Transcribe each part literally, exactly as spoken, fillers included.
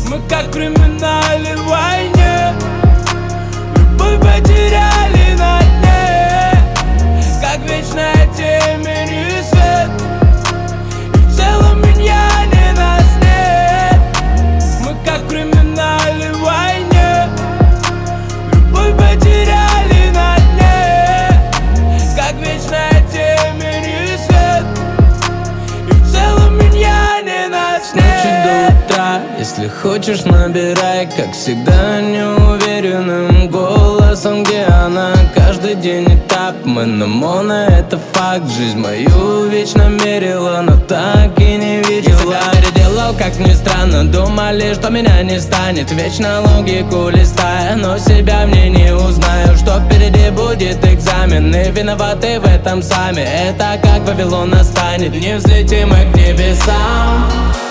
Мы как в криминальной войне, любовь потеряли на дне, как вечная темень и свет. И в целом меня не нас нет. Мы как в криминальной войне, любовь потеряли на дне, как вечная темень и свет. И в целом меня не нас нет. С ночи до утра, если хочешь, набирай, как всегда, неуверенным голосом. Где она? Каждый день этап. Мы на моно, это факт. Жизнь мою вечно мерила, но так и не видела. Я себя переделал, как ни странно. Думали, что меня не станет. Вечно логику листая, но себя мне не узнаю. Что впереди будет экзамен, и виноваты в этом сами. Это как Вавилон настанет, не взлетим мы к небесам.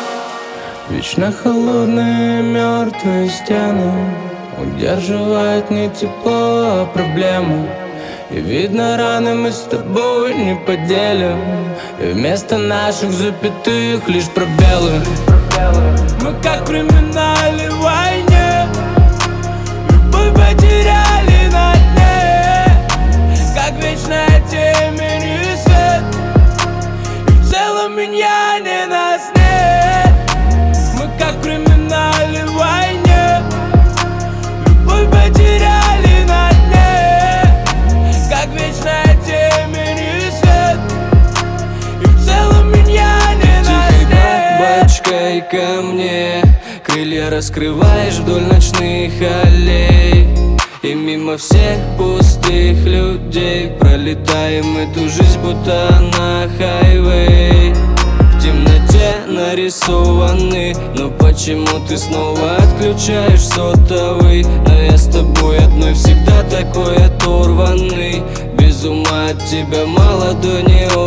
Вечно холодные мертвые стены удерживают не тепло, а проблемы. И видно, раны мы с тобой не поделим, и вместо наших запятых лишь пробелы. Мы как в криминальной войне, любовь потеряли на дне, как вечная темень и свет. И в целом меня не нас нет. Мы как в криминальной войне, любовь потеряли на дне, как вечная темень и свет. И в целом меня не нас нет. Тихой бабочкой ко мне крылья раскрываешь вдоль ночных аллей, и мимо всех пустых людей пролетаем эту жизнь, будто на хайвей. В темноте нарисованы, но почему ты снова отключаешь сотовый? Но я с тобой одной всегда такой оторванный, без ума от тебя молодой,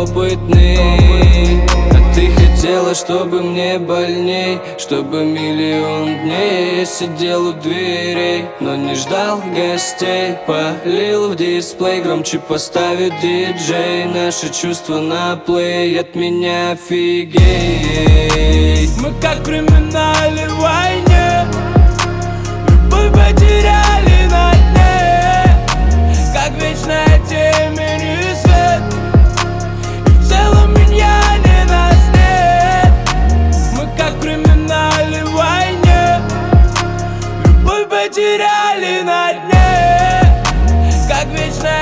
неопытный. А ты хотела, чтобы мне больней, чтобы миллион дней я сидел у дверей, но не ждал гостей. Полил в дисплей, громче поставит диджей. Наши чувства на плей, от меня офигеть. Мы как в криминальной войне, любовь потеряли на дне, как вечная темень и свет. И в целом меня не нас нет. Мы как в криминальной войне, любовь потеряли на дне, как вечная